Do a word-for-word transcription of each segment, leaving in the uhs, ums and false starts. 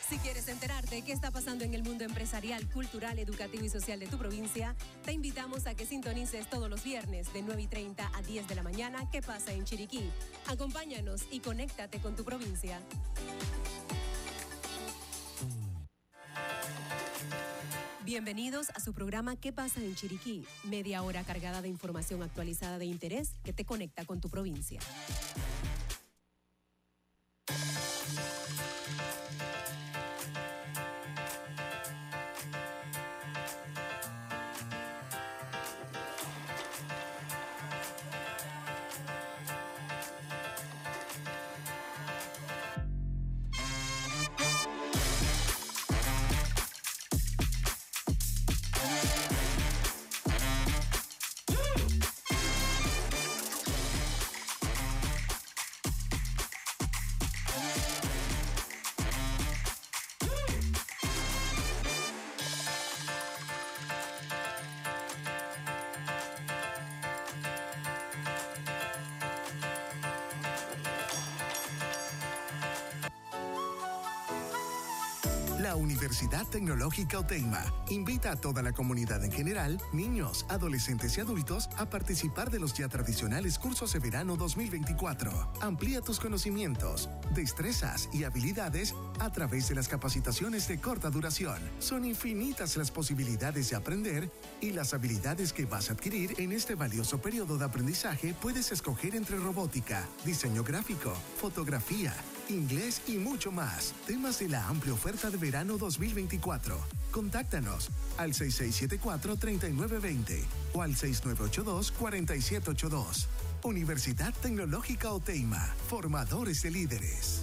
Si quieres enterarte de qué está pasando en el mundo empresarial, cultural, educativo y social de tu provincia, te invitamos a que sintonices todos los viernes de nueve y treinta a diez de la mañana ¿Qué pasa en Chiriquí? Acompáñanos y conéctate con tu provincia. Bienvenidos a su programa ¿Qué pasa en Chiriquí? Media hora cargada de información actualizada de interés que te conecta con tu provincia. La Universidad Tecnológica Oteima invita a toda la comunidad en general, niños, adolescentes y adultos, a participar de los ya tradicionales cursos de verano dos mil veinticuatro. Amplía tus conocimientos, destrezas y habilidades a través de las capacitaciones de corta duración. Son infinitas las posibilidades de aprender y las habilidades que vas a adquirir en este valioso periodo de aprendizaje. Puedes escoger entre robótica, diseño gráfico, fotografía, inglés y mucho más. Temas de la amplia oferta de verano dos mil veinticuatro. Contáctanos al seis seis siete cuatro, tres nueve dos cero o al seis nueve ocho dos, cuatro siete ocho dos. Universidad Tecnológica Oteima. Formadores de líderes.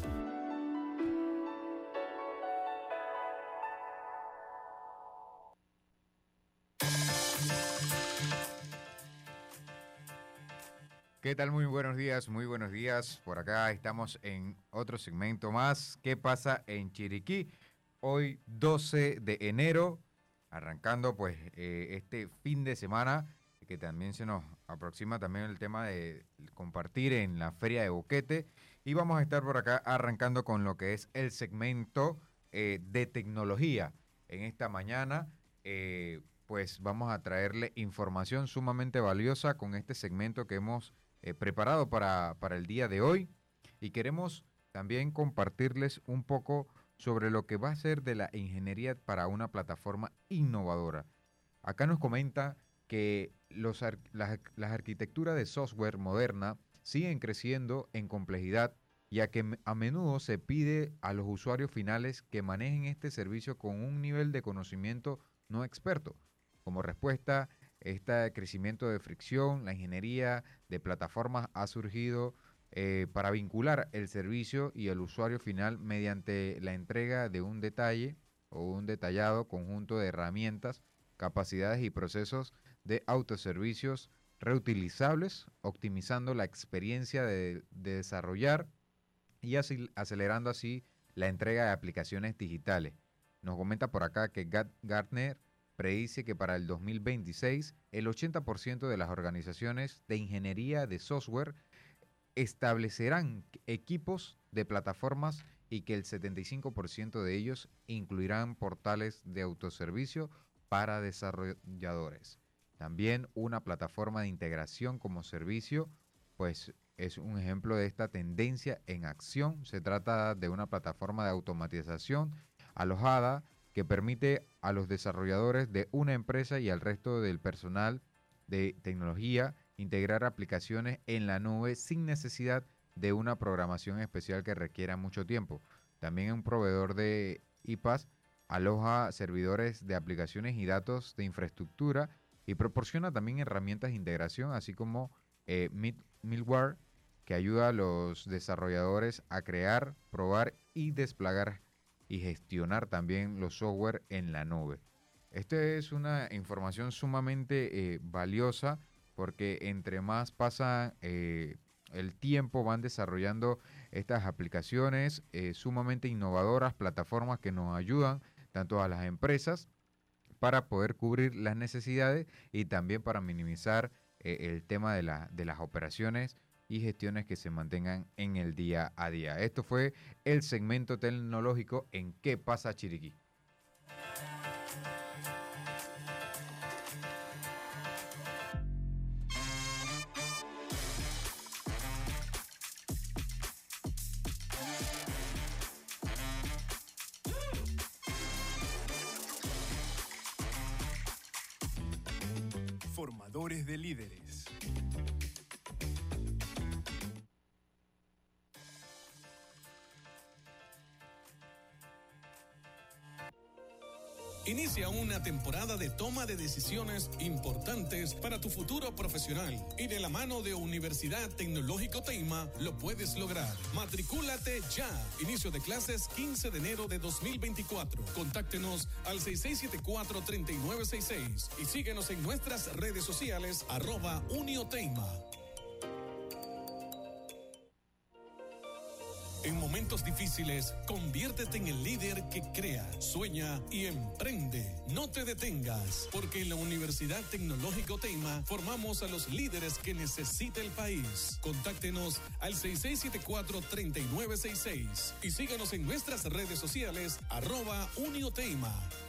¿Qué tal? Muy buenos días, muy buenos días. Por acá estamos en otro segmento más. ¿Qué pasa en Chiriquí? Hoy doce de enero, arrancando pues eh, este fin de semana, que también se nos aproxima también el tema de compartir en la Feria de Boquete. Y vamos a estar por acá arrancando con lo que es el segmento eh, de tecnología. En esta mañana, eh, pues vamos a traerle información sumamente valiosa con este segmento que hemos Eh, preparado para, para el día de hoy, y queremos también compartirles un poco sobre lo que va a ser de la ingeniería para una plataforma innovadora. Acá nos comenta que los, las, las arquitecturas de software moderna siguen creciendo en complejidad, ya que a menudo se pide a los usuarios finales que manejen este servicio con un nivel de conocimiento no experto. Como respuesta, este crecimiento de fricción, la ingeniería de plataformas ha surgido eh, para vincular el servicio y el usuario final mediante la entrega de un detalle o un detallado conjunto de herramientas, capacidades y procesos de autoservicios reutilizables, optimizando la experiencia de, de desarrollar y así, acelerando así la entrega de aplicaciones digitales. Nos comenta por acá que Gartner predice que para el dos mil veintiséis el ochenta por ciento de las organizaciones de ingeniería de software establecerán equipos de plataformas y que el setenta y cinco por ciento de ellos incluirán portales de autoservicio para desarrolladores. También una plataforma de integración como servicio, pues es un ejemplo de esta tendencia en acción. Se trata de una plataforma de automatización alojada que permite a los desarrolladores de una empresa y al resto del personal de tecnología integrar aplicaciones en la nube sin necesidad de una programación especial que requiera mucho tiempo. También un proveedor de I P A S aloja servidores de aplicaciones y datos de infraestructura y proporciona también herramientas de integración, así como eh, middleware, que ayuda a los desarrolladores a crear, probar y desplegar y gestionar también los software en la nube. Esta es una información sumamente eh, valiosa, porque entre más pasa eh, el tiempo van desarrollando estas aplicaciones eh, sumamente innovadoras, plataformas que nos ayudan tanto a las empresas para poder cubrir las necesidades y también para minimizar eh, el tema de, la, de las operaciones y gestiones que se mantengan en el día a día. Esto fue el segmento tecnológico en ¿Qué pasa Chiriquí? Formadores de líderes. Inicia una temporada de toma de decisiones importantes para tu futuro profesional y de la mano de Universidad Tecnológica Oteima lo puedes lograr. Matricúlate ya. Inicio de clases quince de enero de dos mil veinticuatro. Contáctenos al seis seis siete cuatro, tres nueve seis seis y síguenos en nuestras redes sociales arroba Unioteima. En momentos difíciles, conviértete en el líder que crea, sueña y emprende. No te detengas, porque en la Universidad Tecnológica Oteima formamos a los líderes que necesita el país. Contáctenos al seis seis siete cuatro, tres nueve seis seis y síganos en nuestras redes sociales arroba Unioteima.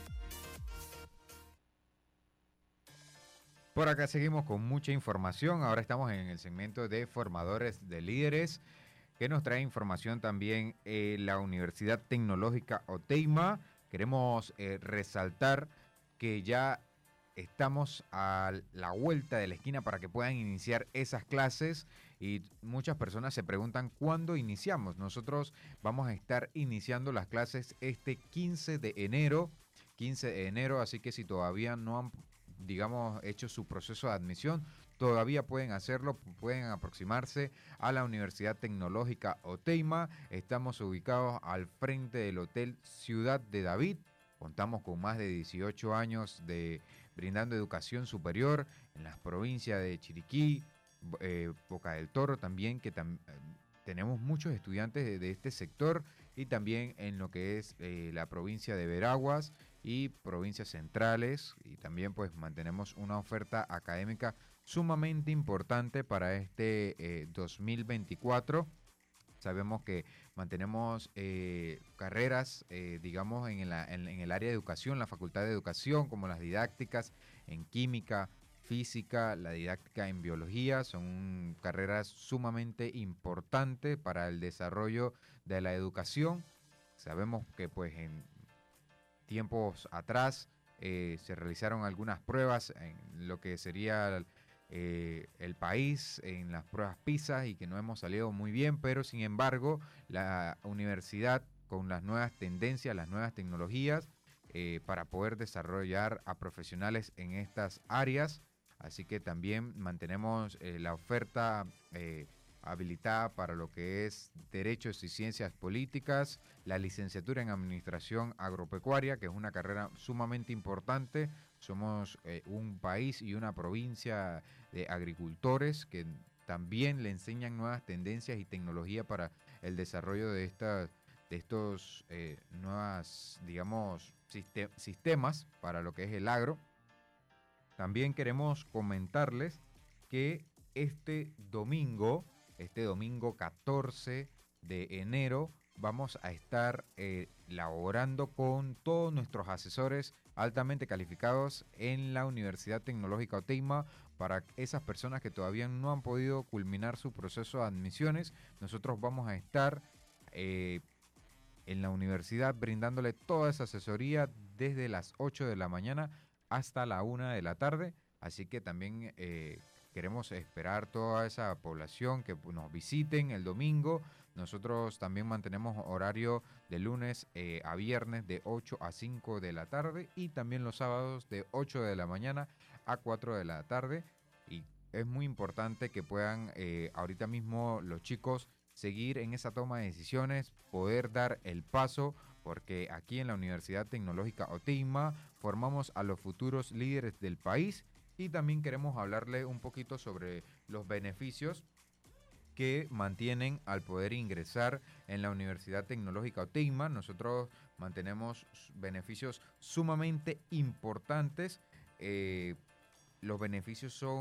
Por acá seguimos con mucha información. Ahora estamos en el segmento de formadores de líderes, que nos trae información también eh, la Universidad Tecnológica Oteima. Queremos eh, resaltar que ya estamos a la vuelta de la esquina para que puedan iniciar esas clases y muchas personas se preguntan cuándo iniciamos. Nosotros vamos a estar iniciando las clases este quince de enero, quince de enero, así que si todavía no han, digamos, hecho su proceso de admisión, todavía pueden hacerlo, pueden aproximarse a la Universidad Tecnológica Oteima. Estamos ubicados al frente del Hotel Ciudad de David. Contamos con más de dieciocho años de brindando educación superior en las provincias de Chiriquí, eh, Boca del Toro también, que tam tenemos muchos estudiantes de, de este sector, y también en lo que es eh, la provincia de Veraguas y provincias centrales, y también pues mantenemos una oferta académica sumamente importante para este eh, dos mil veinticuatro. Sabemos que mantenemos eh, carreras, eh, digamos, en, la, en, en el área de educación, la Facultad de Educación, como las didácticas en química, física, la didáctica en biología. Son carreras sumamente importantes para el desarrollo de la educación. Sabemos que pues en tiempos atrás eh, se realizaron algunas pruebas en lo que sería Eh, el país en las pruebas PISA y que no hemos salido muy bien, pero sin embargo la universidad con las nuevas tendencias, las nuevas tecnologías eh, para poder desarrollar a profesionales en estas áreas, así que también mantenemos eh, la oferta eh, habilitada para lo que es Derechos y Ciencias Políticas, la licenciatura en Administración Agropecuaria, que es una carrera sumamente importante. Somos eh, un país y una provincia de agricultores que también le enseñan nuevas tendencias y tecnología para el desarrollo de, esta, de estos eh, nuevas, digamos, sistem sistemas para lo que es el agro. También queremos comentarles que este domingo, este domingo catorce de enero, vamos a estar eh, laborando con todos nuestros asesores altamente calificados en la Universidad Tecnológica Oteima. Para esas personas que todavía no han podido culminar su proceso de admisiones, nosotros vamos a estar eh, en la universidad brindándole toda esa asesoría desde las ocho de la mañana hasta la una de la tarde. Así que también eh, queremos esperar toda esa población que nos visiten el domingo. Nosotros también mantenemos horario de lunes eh, a viernes de ocho a cinco de la tarde y también los sábados de ocho de la mañana a cuatro de la tarde. Y es muy importante que puedan eh, ahorita mismo los chicos seguir en esa toma de decisiones, poder dar el paso, porque aquí en la Universidad Tecnológica Oteima formamos a los futuros líderes del país. Y también queremos hablarle un poquito sobre los beneficios que mantienen al poder ingresar en la Universidad Tecnológica Oteima. Nosotros mantenemos beneficios sumamente importantes. Eh, los beneficios son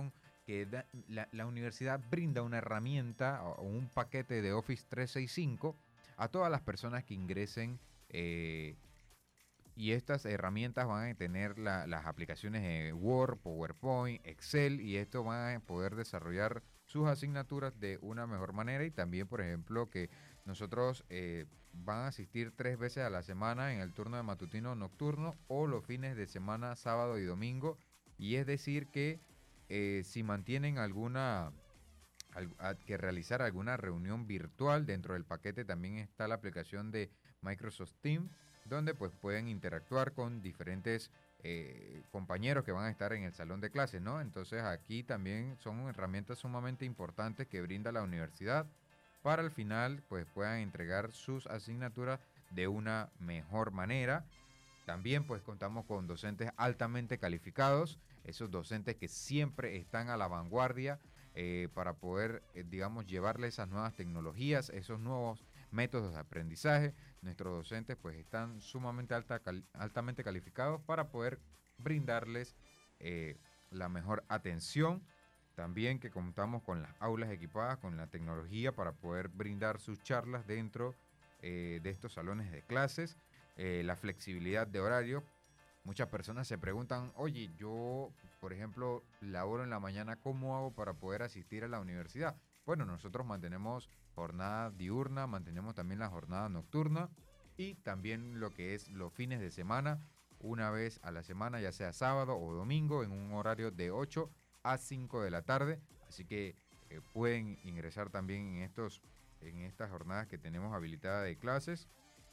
que da, la, la universidad brinda una herramienta o un paquete de Office trescientos sesenta y cinco a todas las personas que ingresen, eh, y estas herramientas van a tener la, las aplicaciones de Word, PowerPoint, Excel, y esto van a poder desarrollar sus asignaturas de una mejor manera. Y también, por ejemplo, que nosotros eh, van a asistir tres veces a la semana en el turno de matutino nocturno o los fines de semana, sábado y domingo. Y es decir que eh, si mantienen alguna al, a, que realizar alguna reunión virtual, dentro del paquete también está la aplicación de Microsoft Teams, donde pues pueden interactuar con diferentes eh, compañeros que van a estar en el salón de clases, ¿no? Entonces aquí también son herramientas sumamente importantes que brinda la universidad para al final pues puedan entregar sus asignaturas de una mejor manera. También pues contamos con docentes altamente calificados, esos docentes que siempre están a la vanguardia eh, para poder, eh, digamos, llevarle esas nuevas tecnologías, esos nuevos métodos de aprendizaje. Nuestros docentes pues están sumamente alta, cal, altamente calificados para poder brindarles eh, la mejor atención. También que contamos con las aulas equipadas con la tecnología para poder brindar sus charlas dentro eh, de estos salones de clases. Eh, la flexibilidad de horario. Muchas personas se preguntan, oye, yo, por ejemplo, laboro en la mañana, ¿cómo hago para poder asistir a la universidad? Bueno, nosotros mantenemos jornada diurna, mantenemos también la jornada nocturna y también lo que es los fines de semana, una vez a la semana, ya sea sábado o domingo, en un horario de ocho a cinco de la tarde. Así que eh, pueden ingresar también en, estos, en estas jornadas que tenemos habilitadas de clases.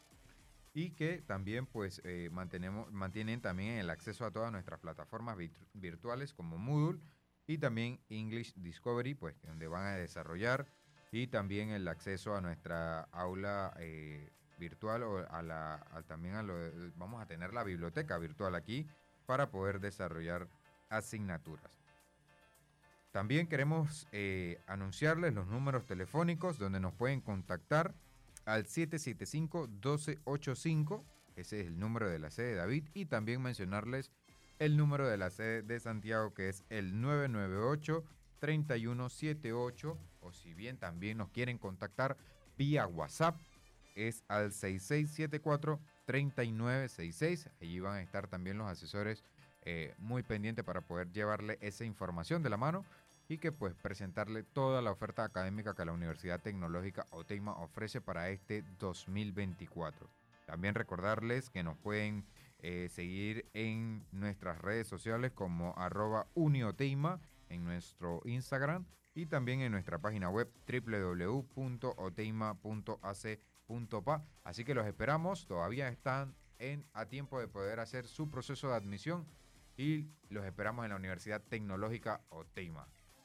Y que también pues eh, mantenemos, mantienen también el acceso a todas nuestras plataformas virtu- virtuales como Moodle y también English Discovery, pues donde van a desarrollar, y también el acceso a nuestra aula eh, virtual o a la a, también a lo vamos a tener la biblioteca virtual aquí para poder desarrollar asignaturas. También queremos eh, anunciarles los números telefónicos donde nos pueden contactar al siete siete cinco, uno dos ocho cinco, ese es el número de la sede de David, y también mencionarles el número de la sede de Santiago, que es el nueve nueve ocho, tres uno siete ocho, o si bien también nos quieren contactar vía WhatsApp, es al seis seis siete cuatro, tres nueve seis seis, allí van a estar también los asesores eh, muy pendientes para poder llevarle esa información de la mano y que pues presentarle toda la oferta académica que la Universidad Tecnológica OTEIMA ofrece para este dos mil veinticuatro. También recordarles que nos pueden eh, seguir en nuestras redes sociales como arroba unioteima en nuestro Instagram y también en nuestra página web doble u doble u doble u punto oteima punto a c punto p a. Así que los esperamos, todavía están en, a tiempo de poder hacer su proceso de admisión y los esperamos en la Universidad Tecnológica OTEIMA.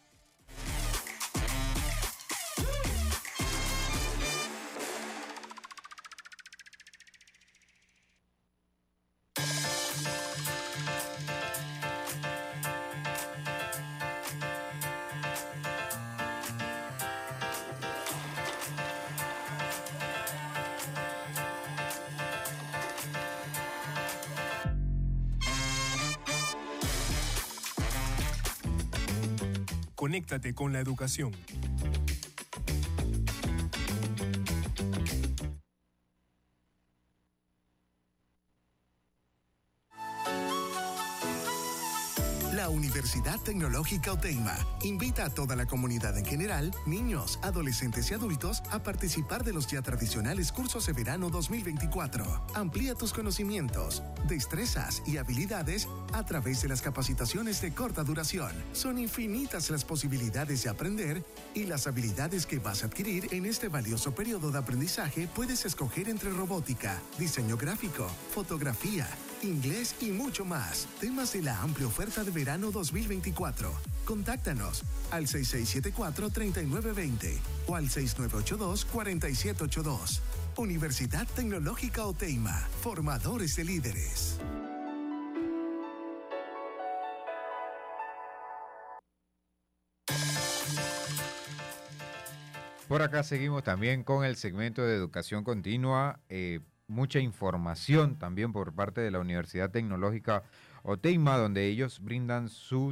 Conéctate con la educación. La Universidad Tecnológica OTEIMA invita a toda la comunidad en general, niños, adolescentes y adultos, a participar de los ya tradicionales cursos de verano dos mil veinticuatro. Amplía tus conocimientos, destrezas y habilidades a través de las capacitaciones de corta duración. Son infinitas las posibilidades de aprender y las habilidades que vas a adquirir en este valioso periodo de aprendizaje. Puedes escoger entre robótica, diseño gráfico, fotografía, inglés y mucho más. Temas de la amplia oferta de verano dos mil veinticuatro. Contáctanos al seis seis siete cuatro, tres nueve dos cero o al seis nueve ocho dos, cuatro siete ocho dos. Universidad Tecnológica OTEIMA. Formadores de líderes. Por acá seguimos también con el segmento de educación continua. Eh, mucha información también por parte de la Universidad Tecnológica OTEIMA, donde ellos brindan sus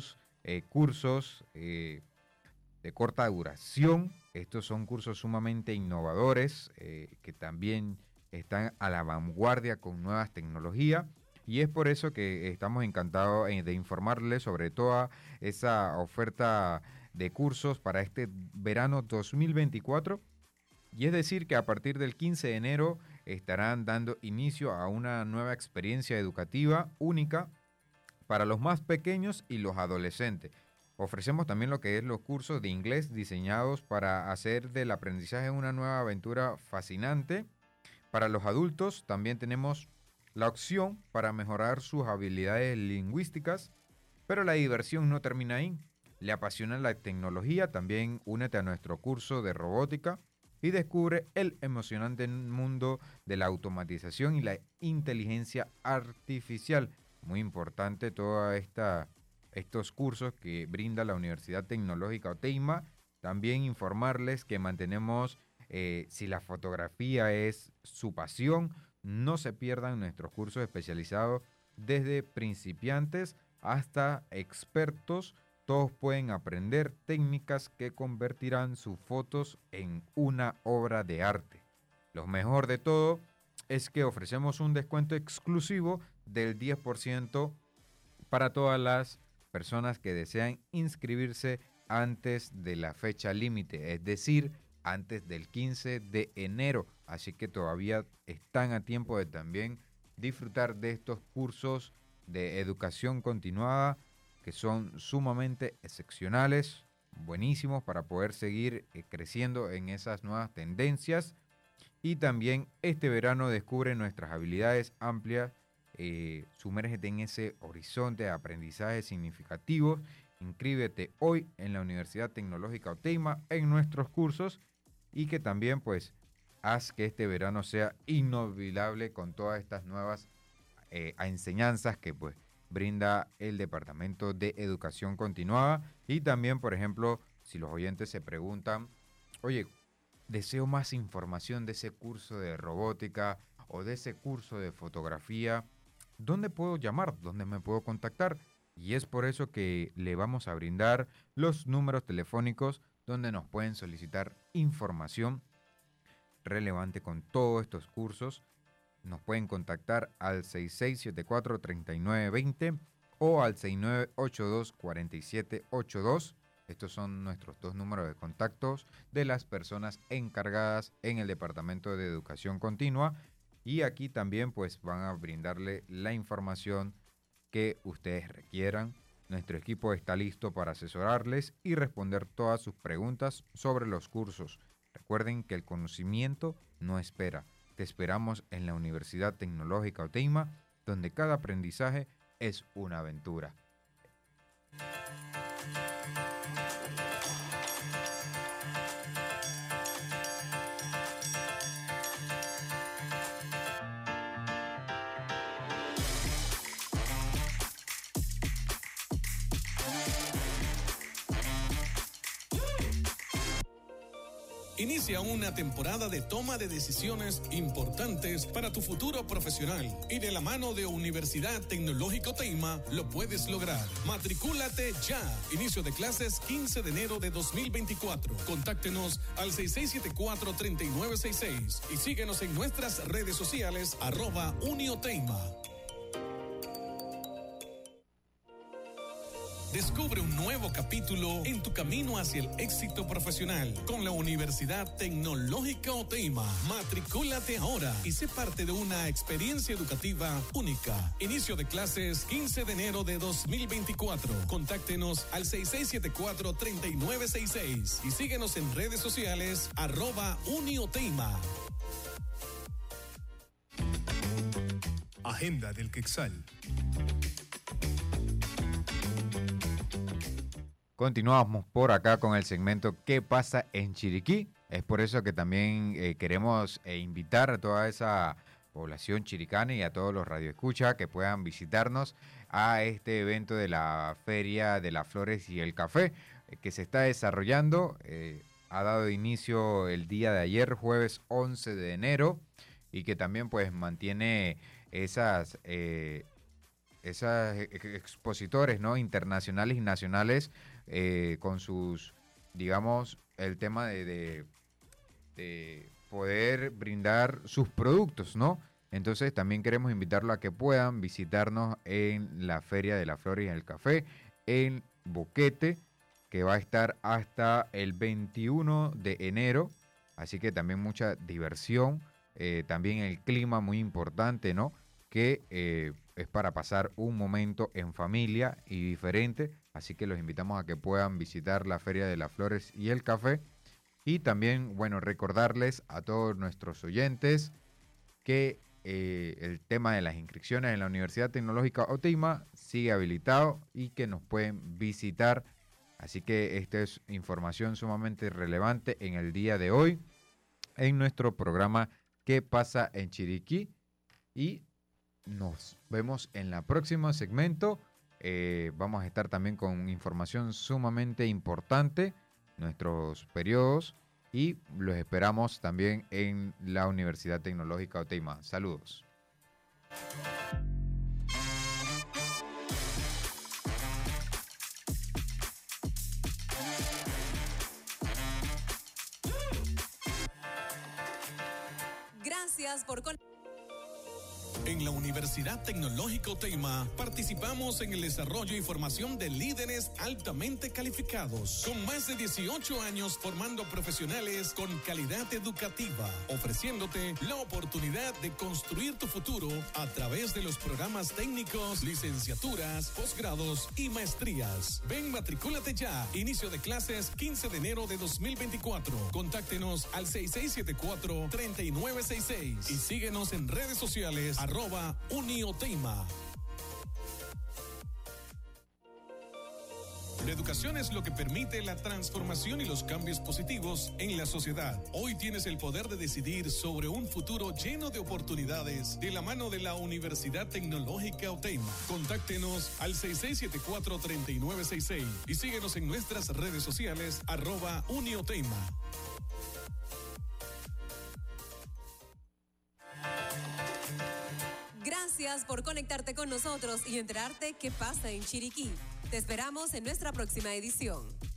eh, cursos eh, de corta duración. Estos son cursos sumamente innovadores eh, que también están a la vanguardia con nuevas tecnologías. Y es por eso que estamos encantados de informarles sobre toda esa oferta de cursos para este verano dos mil veinticuatro. Y es decir que a partir del quince de enero estarán dando inicio a una nueva experiencia educativa única para los más pequeños y los adolescentes. Ofrecemos también lo que es los cursos de inglés diseñados para hacer del aprendizaje una nueva aventura fascinante. Para los adultos también tenemos la opción para mejorar sus habilidades lingüísticas, pero la diversión no termina ahí. ¿Le apasiona la tecnología? También únete a nuestro curso de robótica y descubre el emocionante mundo de la automatización y la inteligencia artificial. Muy importante toda esta estos cursos que brinda la Universidad Tecnológica OTEIMA. También informarles que mantenemos, eh, si la fotografía es su pasión, no se pierdan nuestros cursos especializados desde principiantes hasta expertos. Todos pueden aprender técnicas que convertirán sus fotos en una obra de arte. Lo mejor de todo es que ofrecemos un descuento exclusivo del diez por ciento para todas las personas que desean inscribirse antes de la fecha límite, es decir, antes del quince de enero. Así que todavía están a tiempo de también disfrutar de estos cursos de educación continuada que son sumamente excepcionales, buenísimos para poder seguir eh, creciendo en esas nuevas tendencias. Y también este verano descubre nuestras habilidades amplias. Eh, sumérgete en ese horizonte de aprendizaje significativo. Inscríbete hoy en la Universidad Tecnológica OTEIMA en nuestros cursos y que también pues haz que este verano sea inolvidable con todas estas nuevas eh, enseñanzas que pues brinda el Departamento de Educación Continuada. Y también, por ejemplo, si los oyentes se preguntan, oye, deseo más información de ese curso de robótica o de ese curso de fotografía, ¿dónde puedo llamar? ¿Dónde me puedo contactar? Y es por eso que le vamos a brindar los números telefónicos donde nos pueden solicitar información relevante con todos estos cursos. Nos pueden contactar al seis seis siete cuatro, tres nueve dos cero o al seis nueve ocho dos, cuatro siete ocho dos. Estos son nuestros dos números de contactos de las personas encargadas en el Departamento de Educación Continua. Y aquí también pues van a brindarle la información que ustedes requieran. Nuestro equipo está listo para asesorarles y responder todas sus preguntas sobre los cursos. Recuerden que el conocimiento no espera. Te esperamos en la Universidad Tecnológica OTEIMA, donde cada aprendizaje es una aventura. Inicia una temporada de toma de decisiones importantes para tu futuro profesional y de la mano de Universidad Tecnológica OTEIMA lo puedes lograr. Matricúlate ya. Inicio de clases quince de enero de dos mil veinticuatro. Contáctenos al seis seis siete cuatro, tres nueve seis seis y síguenos en nuestras redes sociales arroba UniOTEIMA. Descubre un nuevo capítulo en tu camino hacia el éxito profesional con la Universidad Tecnológica OTEIMA. Matricúlate ahora y sé parte de una experiencia educativa única. Inicio de clases quince de enero de dos mil veinticuatro. Contáctenos al seis seis siete cuatro, tres nueve seis seis y síguenos en redes sociales arroba UniOTEIMA. Agenda del Quetzal. Continuamos por acá con el segmento ¿Qué pasa en Chiriquí? Es por eso que también eh, queremos eh, invitar a toda esa población chiricana y a todos los radioescuchas que puedan visitarnos a este evento de la Feria de las Flores y el Café eh, que se está desarrollando. Eh, ha dado inicio el día de ayer, jueves once de enero, y que también pues mantiene esas... Eh, esas expositores, ¿no? Internacionales y nacionales eh, con sus, digamos, el tema de, de, de poder brindar sus productos, ¿no? Entonces también queremos invitarlo a que puedan visitarnos en la Feria de la Flor y el Café en Boquete, que va a estar hasta el veintiuno de enero, así que también mucha diversión, eh, también el clima muy importante, ¿no? Que eh, es para pasar un momento en familia y diferente, así que los invitamos a que puedan visitar la Feria de las Flores y el Café. Y también, bueno, recordarles a todos nuestros oyentes que eh, el tema de las inscripciones en la Universidad Tecnológica OTEIMA sigue habilitado y que nos pueden visitar. Así que esta es información sumamente relevante en el día de hoy en nuestro programa ¿Qué pasa en Chiriquí? Y nos vemos en la próxima segmento. Eh, vamos a estar también con información sumamente importante, nuestros periodos, y los esperamos también en la Universidad Tecnológica OTEIMA. Saludos. Gracias por con En la Universidad Tecnológica OTEIMA participamos en el desarrollo y formación de líderes altamente calificados, con más de dieciocho años formando profesionales con calidad educativa, ofreciéndote la oportunidad de construir tu futuro a través de los programas técnicos, licenciaturas, posgrados y maestrías. Ven, matricúlate ya. Inicio de clases quince de enero de dos mil veinticuatro. Contáctenos al seis seis siete cuatro, tres nueve seis seis y síguenos en redes sociales arroba UniOTEIMA. La educación es lo que permite la transformación y los cambios positivos en la sociedad. Hoy tienes el poder de decidir sobre un futuro lleno de oportunidades de la mano de la Universidad Tecnológica OTEIMA. Contáctenos al seis seis siete cuatro, tres nueve seis seis y síguenos en nuestras redes sociales arroba UniOTEIMA. Gracias por conectarte con nosotros y enterarte qué pasa en Chiriquí. Te esperamos en nuestra próxima edición.